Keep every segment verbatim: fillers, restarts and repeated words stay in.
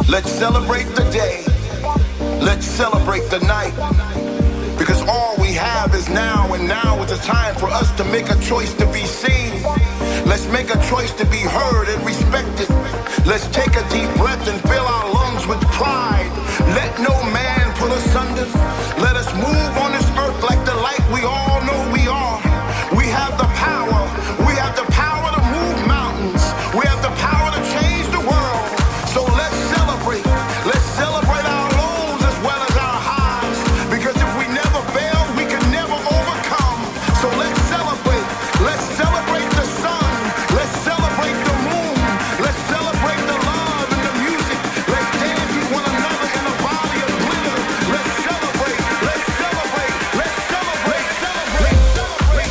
Let's celebrate the day. Let's celebrate the night. Because all we have is now, and now is the time for us to make a choice to be seen. Let's make a choice to be heard and respected. Let's take a deep breath and fill our lungs with pride. Let no man pull us under. Let us move on this earth like the light we all know we are. We have the power. We have the power to move mountains. We have the power to change the world. So let's celebrate. Let's celebrate our lows as well as our highs. Because if we never fail, we can never overcome. So let's celebrate. Let's celebrate the sun. Let's celebrate the moon. Let's celebrate the love and the music. Let's dance with one another in a body of glitter. Let's celebrate. Let's celebrate. Let's celebrate. Celebrate. Celebrate.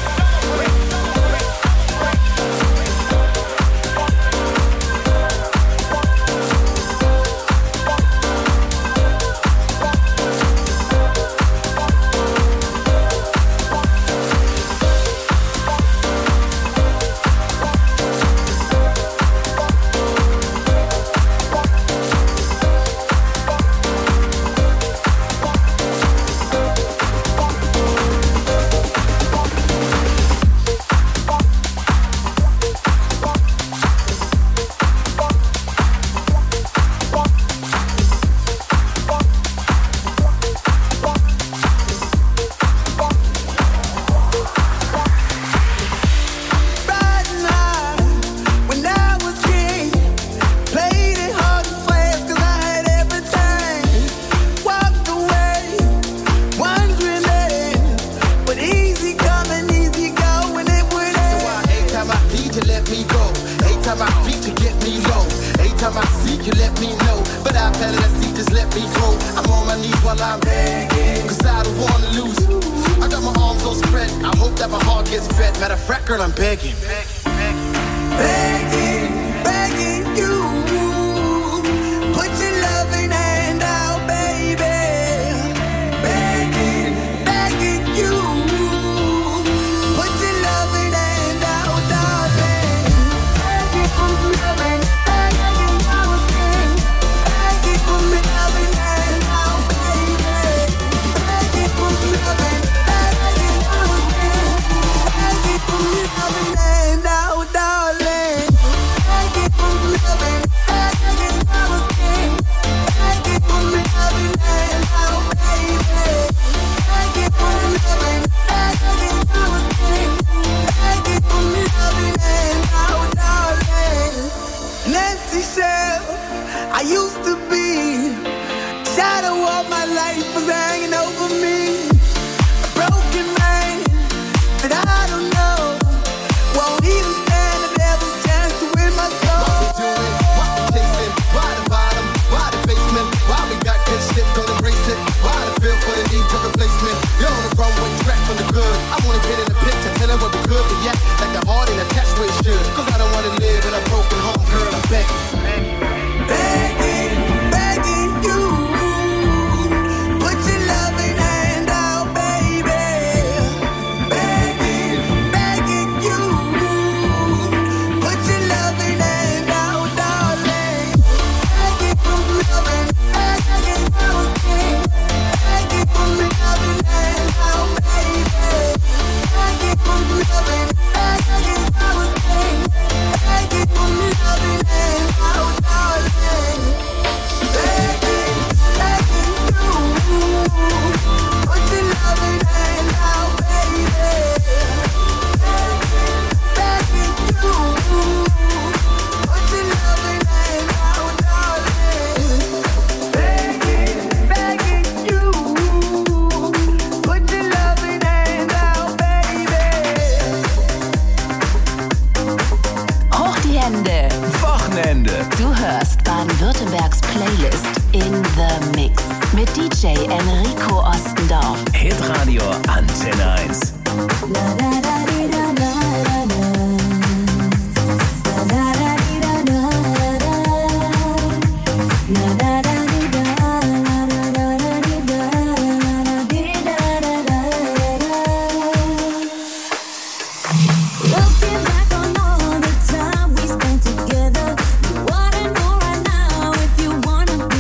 Looking back on all the time we spent together, you wanna know right now if you wanna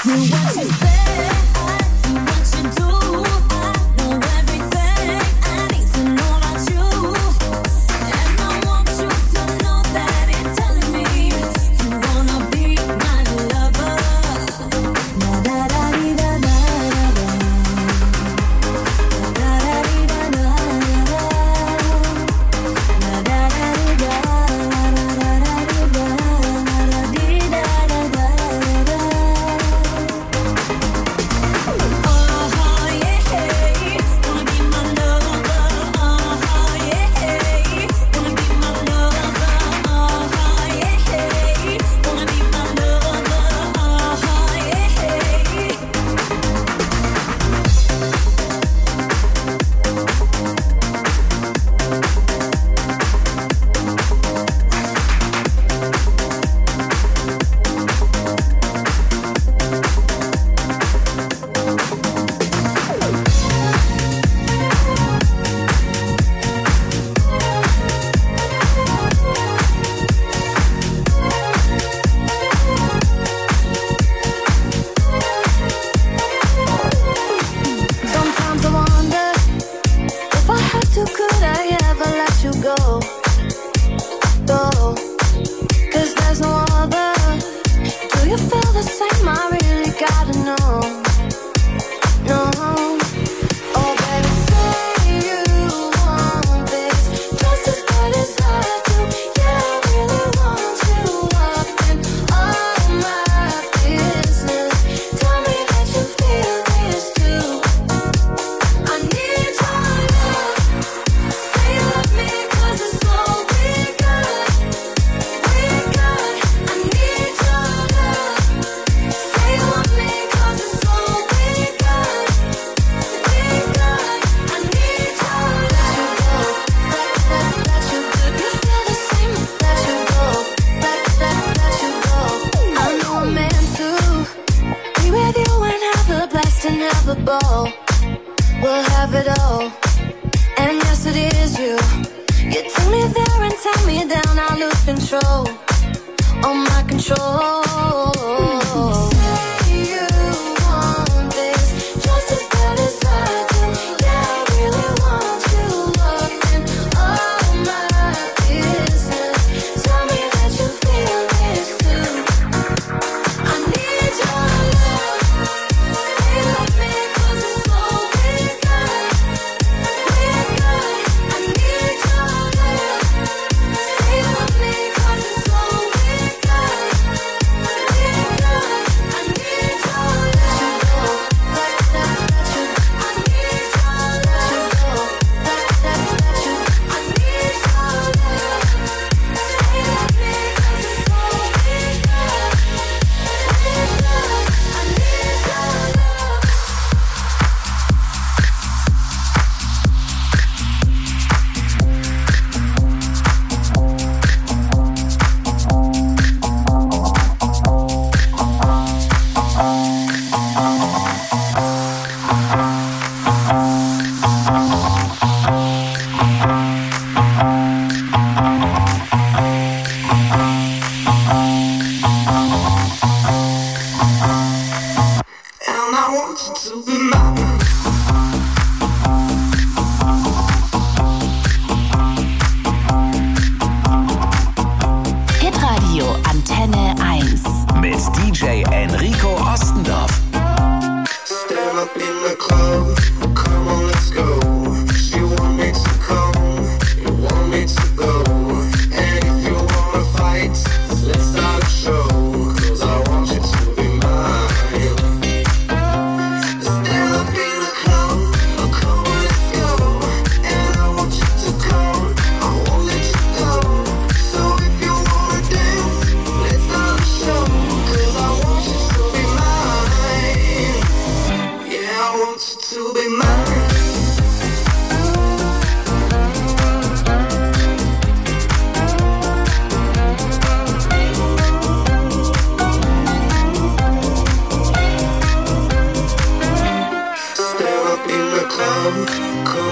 Come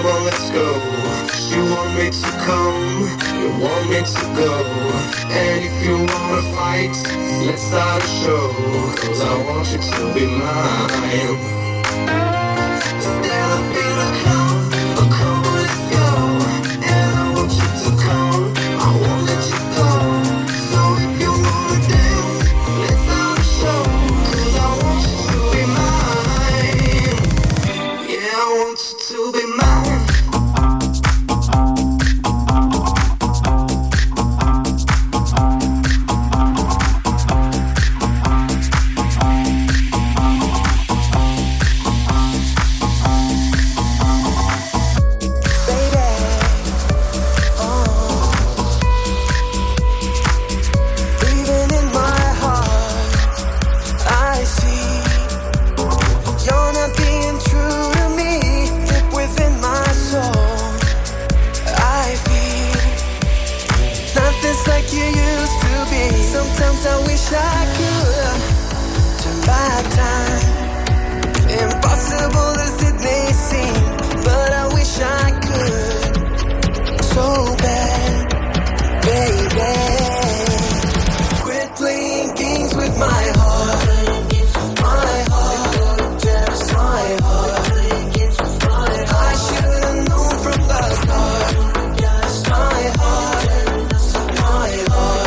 Come on, let's go. You want me to come, you want me to go. And if you wanna fight, let's start a show. Cause I want you to be mine. Stand up in a come, oh come on, let's go. And I want you to come, I won't let you go. So if you wanna dance, let's start a show. Cause I want you to be mine. Yeah, I want you to be mine. Sometimes I wish I could turn back time. Impossible as it may seem, but I wish I could so bad, baby. Quit playing games with my heart, my heart, my heart. I should've known from the start. My heart, my heart.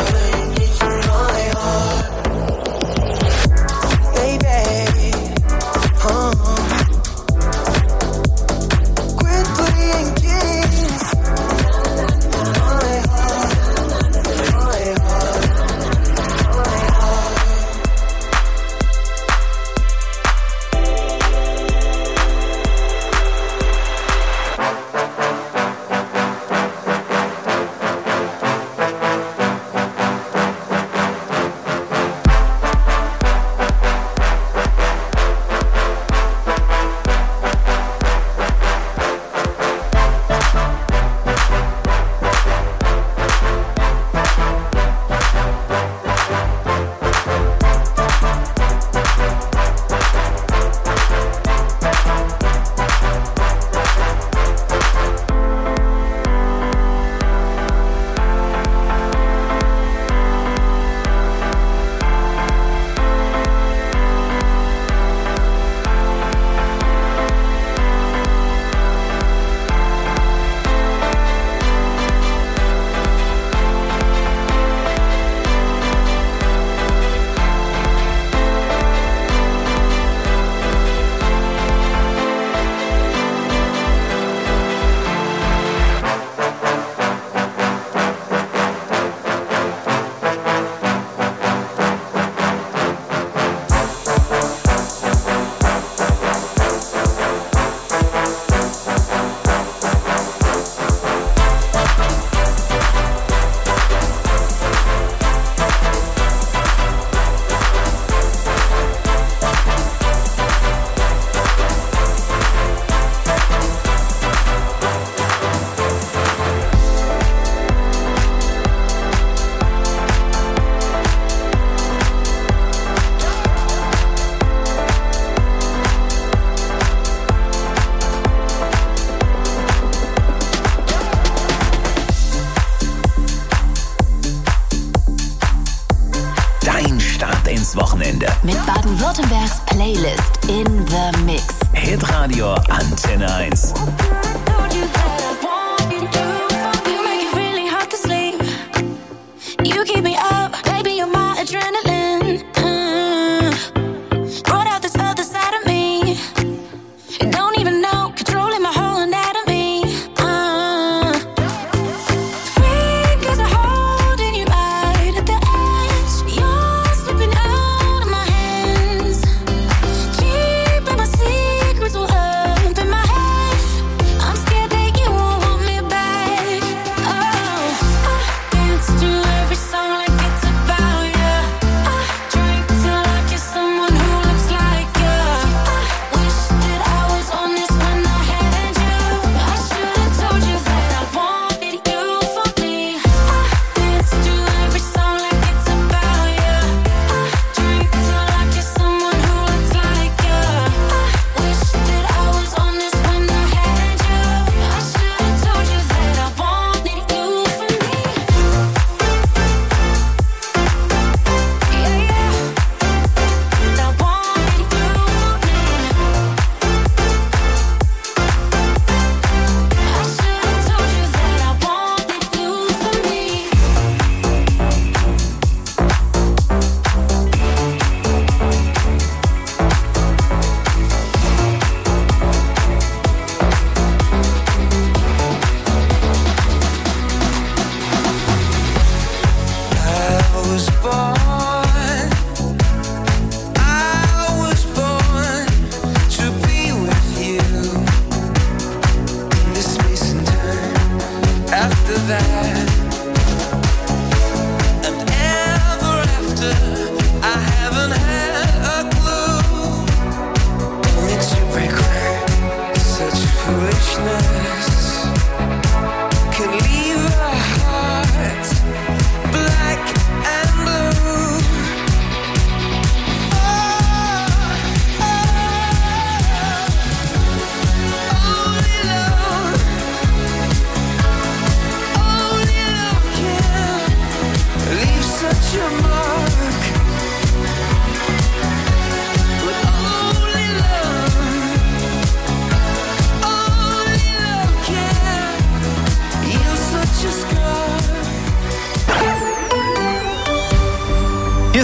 Wochenende. Mit Baden-Württembergs Playlist in the Mix. Hitradio Antenne eins. You keep me up, baby, you're my adrenaline. Mm. Brought out this other side of me. You don't even know, controlling my whole anatomy. Uh. Fingers are holding you right at the edge. You're slipping out of my hands. Keeping my secrets all up in my head. I'm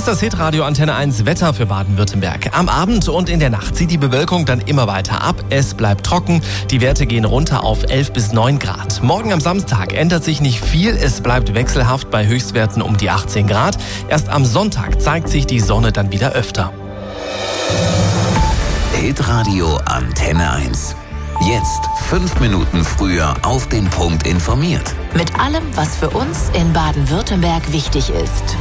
ist das Hitradio Antenne eins Wetter für Baden-Württemberg. Am Abend und in der Nacht zieht die Bewölkung dann immer weiter ab. Es bleibt trocken. Die Werte gehen runter auf elf bis neun Grad. Morgen am Samstag ändert sich nicht viel. Es bleibt wechselhaft bei Höchstwerten um die achtzehn Grad. Erst am Sonntag zeigt sich die Sonne dann wieder öfter. Hitradio Antenne eins. Jetzt fünf Minuten früher auf den Punkt informiert. Mit allem, was für uns in Baden-Württemberg wichtig ist.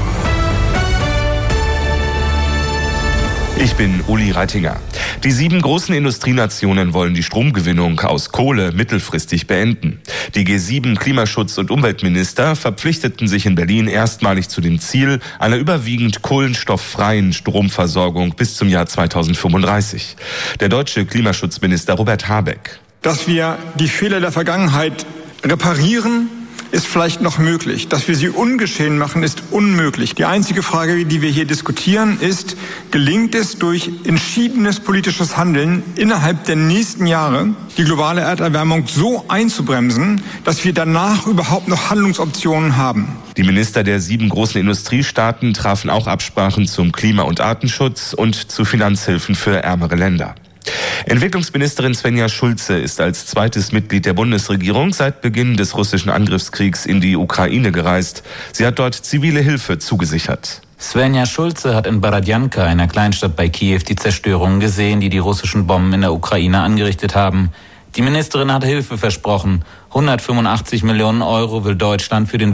Ich bin Uli Reitinger. Die sieben großen Industrienationen wollen die Stromgewinnung aus Kohle mittelfristig beenden. Die G sieben Klimaschutz- und Umweltminister verpflichteten sich in Berlin erstmalig zu dem Ziel einer überwiegend kohlenstofffreien Stromversorgung bis zum Jahr zweitausendfünfunddreißig. Der deutsche Klimaschutzminister Robert Habeck. Dass wir die Fehler der Vergangenheit reparieren, ist vielleicht noch möglich. Dass wir sie ungeschehen machen, ist unmöglich. Die einzige Frage, die wir hier diskutieren, ist, gelingt es durch entschiedenes politisches Handeln innerhalb der nächsten Jahre, die globale Erderwärmung so einzubremsen, dass wir danach überhaupt noch Handlungsoptionen haben? Die Minister der sieben großen Industriestaaten trafen auch Absprachen zum Klima- und Artenschutz und zu Finanzhilfen für ärmere Länder. Entwicklungsministerin Svenja Schulze ist als zweites Mitglied der Bundesregierung seit Beginn des russischen Angriffskriegs in die Ukraine gereist. Sie hat dort zivile Hilfe zugesichert. Svenja Schulze hat in Borodjanka, einer Kleinstadt bei Kiew, die Zerstörungen gesehen, die die russischen Bomben in der Ukraine angerichtet haben. Die Ministerin hat Hilfe versprochen. hundertfünfundachtzig Millionen Euro will Deutschland für den